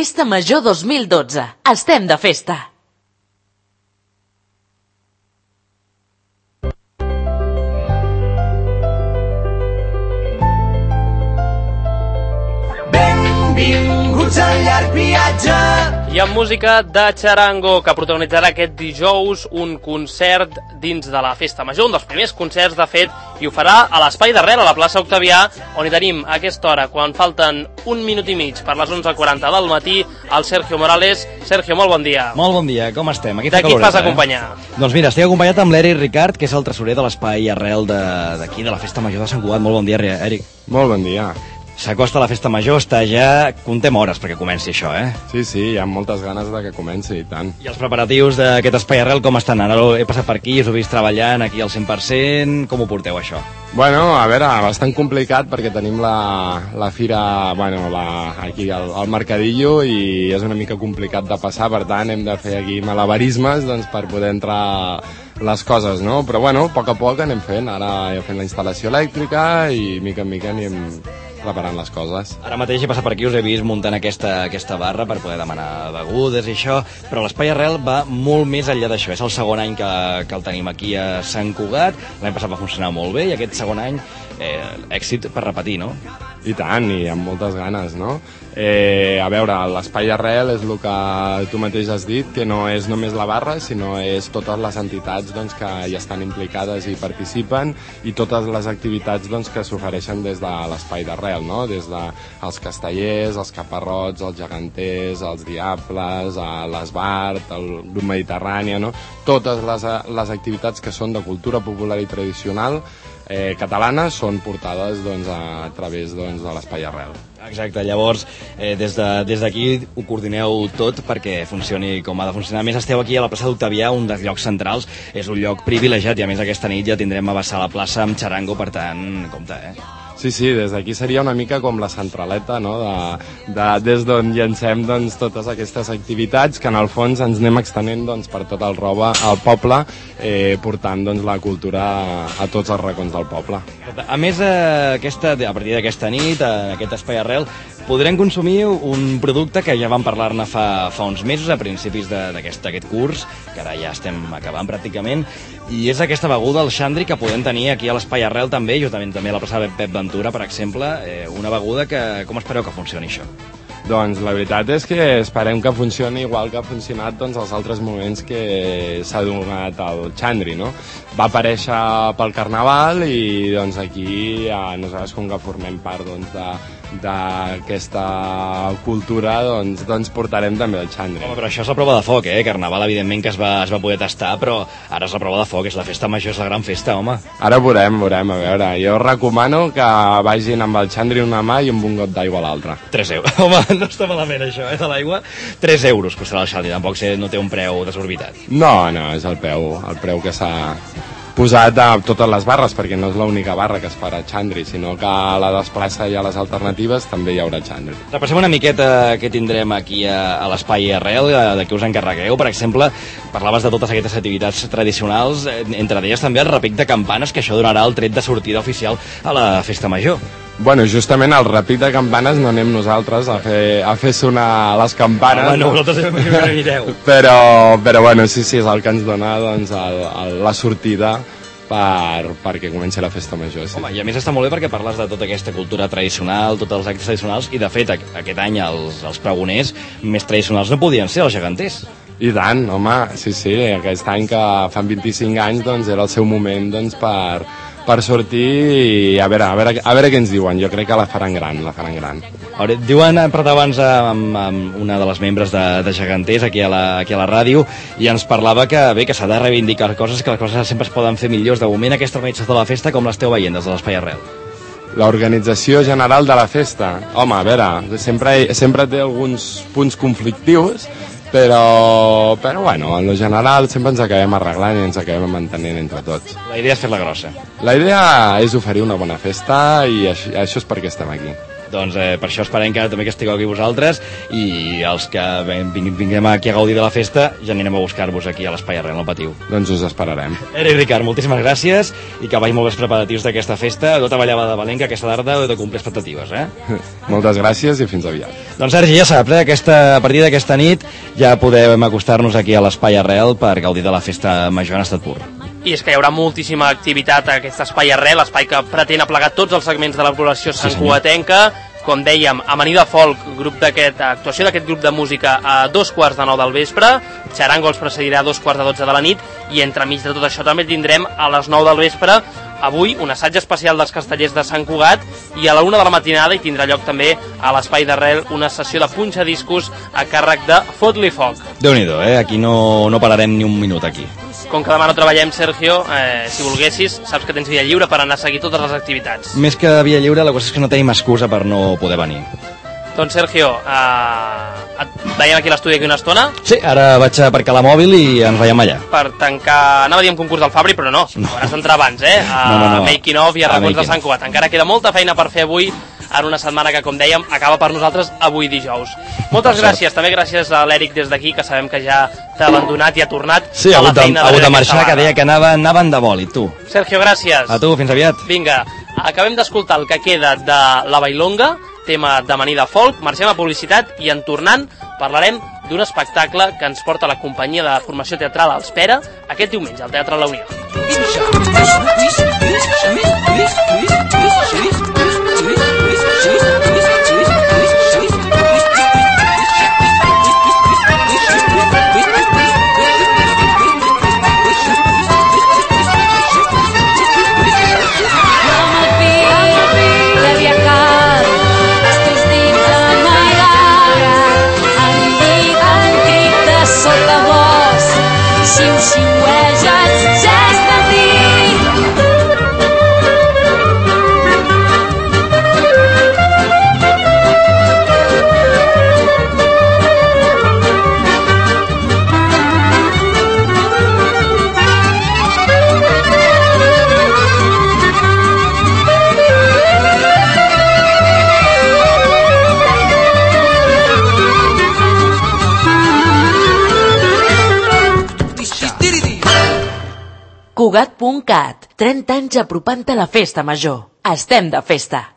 Festa Major 2012. Estem de festa. Benvinguts al llarg viatge. I amb música de Charango, que protagonitzarà aquest dijous un concert dins de la Festa Major, un dels primers concerts, de fet, i ho farà a l'Espai d'Arrel, a la plaça Octavià, on hi tenim a aquesta hora, quan falten un minut i mig per les 11:40 del matí, el Sergio Morales. Sergio, molt bon dia. Molt bon dia, com estem? De qui fas acompanyar? Doncs mira, estic acompanyat amb l'Eric Ricard, que és el tresorer de l'Espai Arrel d'aquí, de la Festa Major de Sant Cugat. Molt bon dia, Eric. Molt bon dia. S'acosta la Festa Major, està ja... Contem hores perquè comenci això, eh? Sí, hi ha moltes ganes de que comenci, i tant. I els preparatius d'aquest Espai Arrel com estan? Ara he passat per aquí, us he vist treballant aquí al 100%, com ho porteu, això? Bueno, a veure, bastant complicat perquè tenim la fira, bueno, aquí al Mercadillo, i és una mica complicat de passar, per tant hem de fer aquí malabarismes doncs, per poder entrar les coses, no? Però bueno, a poc anem fent, ara ja fent la instal·lació elèctrica i mica en mica anem preparant les coses. Ara mateix he passat per aquí, us he vist muntant aquesta barra per poder demanar begudes i això, però l'Espai Arrel va molt més enllà d'això. És el segon any que el tenim aquí a Sant Cugat, l'any passat va funcionar molt bé i aquest segon any èxit per repetir, no? I tant, i amb moltes ganes, no? A veure, l'Espai Arrel és el que tu mateix has dit, que no és només la barra, sinó és totes les entitats doncs, que hi estan implicades i participen, i totes les activitats doncs, que s'ofereixen des de l'Espai d'Arrel, no? Des dels castellers, els caparrots, els geganters, els diables, l'Esbart, el grup Mediterrània, no? Totes les activitats que són de cultura popular i tradicional catalana són portades doncs, a través doncs, de l'Espai Arrel. Exacte, llavors des d'aquí ho coordineu tot perquè funcioni com ha de funcionar. A més, esteu aquí a la plaça d'Octavià, un dels llocs centrals, és un lloc privilegiat i a més aquesta nit ja tindrem a vessar la plaça amb Charango, per tant, compte, Sí, des d'aquí seria una mica com la centraleta, no? Des d'on llancem doncs, totes aquestes activitats que en el fons ens anem extenent doncs, per tot el poble, portant doncs, la cultura a tots els racons del poble. A més, a partir d'aquesta nit, en aquest Espai Arrel, podrem consumir un producte que ja vam parlar-ne fa uns mesos, a principis d'aquest curs, que ara ja estem acabant pràcticament, i és aquesta beguda, el xandri, que podem tenir aquí a l'Espai Arrel també, justament també a la plaça Pep Ventura, per exemple, una beguda que... Com espereu que funcioni això? Doncs la veritat és que esperem que funcioni igual que ha funcionat doncs, els altres moments que s'ha donat el xandri, no? Va aparèixer pel Carnaval i doncs, aquí nosaltres, com que formem part doncs, d'aquesta cultura, doncs portarem també el xandri. Home, però això és la prova de foc, Carnaval, evidentment que es va poder tastar, però ara és la prova de foc, és la Festa Major, és la gran festa, home. Ara veurem, a veure, jo recomano que vagin amb el xandri una mà i amb un got d'aigua a l'altra. 3 euros, home, no està malament això, de l'aigua. 3 euros costarà el xandri, tampoc no té un preu desorbitat. No, és el preu que s'ha posat a totes les barres, perquè no és l'única barra que es farà xandri, sinó que a la desplaça i a les alternatives també hi haurà xandri. Repassem una miqueta què tindrem aquí a l'Espai Arrel, de què us encarregueu. Per exemple, parlaves de totes aquestes activitats tradicionals, entre elles també el repic de campanes, que això donarà el tret de sortida oficial a la Festa Major. Bueno, justament al repic de campanes no anem nosaltres a fer sonar les campanes. Home, no, vosaltres no anireu. Però bueno, sí, és el que ens dona doncs, la sortida perquè comenci la Festa Major. Sí. Home, i a més està molt bé perquè parles de tota aquesta cultura tradicional, tots els actes tradicionals, i de fet aquest any els pregoners més tradicionals no podien ser els geganters. I tant, home, sí, aquest any que fan 25 anys doncs, era el seu moment doncs, per sortir i a veure què ens diuen. Jo crec que la faran gran. Diuen, parlat abans amb una de les membres de Geganters aquí a la ràdio, i ens parlava que s'ha de reivindicar coses, que les coses sempre es poden fer millors. De moment, aquesta organització de la festa, com l'esteu veient des de l'Espai Arrel? L'organització general de la festa, home, a veure, sempre té alguns punts conflictius, però bueno, en lo general sempre ens acabem arreglant i ens acabem mantenint entre tots. La idea és fer-la grossa. La idea és oferir una bona festa i això és perquè estem aquí. Doncs per això esperem que també que estigueu aquí vosaltres i els que vinguem aquí a gaudir de la festa ja anirem a buscar-vos aquí a l'Espai Arrel, no patiu. Doncs us esperarem. Eric Ricard, moltíssimes gràcies i que vagi molt bé els preparatius d'aquesta festa. Tota ballava de Valenca aquesta tarda heu de complir expectatives, Moltes gràcies i fins aviat. Doncs Sergi, ja saps, a partir d'aquesta nit ja podem acostar-nos aquí a l'Espai Arrel per gaudir de la festa major en estat pur. I és que hi haurà moltíssima activitat a aquest Espai Arrel, espai que pretén aplegar tots els segments de la població santcugatenca. Com dèiem, amanida folk, actuació d'aquest grup de música a 2:15 del vespre, Charango els precedirà a 11:45 de la nit, i entremig de tot això també tindrem a les 9 del vespre avui un assaig especial dels castellers de Sant Cugat, i a la 1 de la matinada hi tindrà lloc també a l'Espai d'Arrel una sessió de punxa-discos a càrrec de Fot-li Foc. Déu-n'hi-do, aquí no pararem ni un minut aquí. Com que demà no treballem, Sergio, si volguessis, saps que tens via lliure per anar a seguir totes les activitats. Més que via lliure, la cosa és que no tenim excusa per no poder venir. Doncs, Sergio, et veiem aquí a l'estudi aquí una estona. Sí, ara vaig a aparcar la mòbil i ens veiem allà. Per tancar, anava a dir un concurs del Fabri, però no. Hauràs d'entrar abans, No. Making of i a racons de Sant Cugat. Encara queda molta feina per fer avui, en una setmana que, com dèiem, acaba per nosaltres avui dijous. Moltes gràcies, també gràcies a l'Eric des d'aquí, que sabem que ja t'ha abandonat i ha tornat a la feina. Ha hagut de marxar, que deia que anaven de bòlit, tu. Sergio, gràcies. A tu, fins aviat. Vinga, acabem d'escoltar el que queda de La Bailonga, tema d'amanida folk, marxem a publicitat i en tornant parlarem d'un espectacle que ens porta la companyia de formació teatral als Pera aquest diumenge al Teatre La Unió. Cugat.cat, 30 anys apropant a la festa major. Estem de festa.